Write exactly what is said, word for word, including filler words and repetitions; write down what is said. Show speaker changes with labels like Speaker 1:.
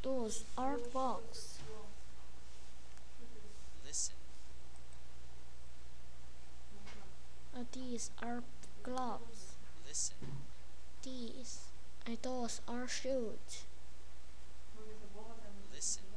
Speaker 1: Those are books.
Speaker 2: Listen.
Speaker 1: Uh, these are gloves.
Speaker 2: Listen.
Speaker 1: These, uh, those are shoes.
Speaker 2: Listen.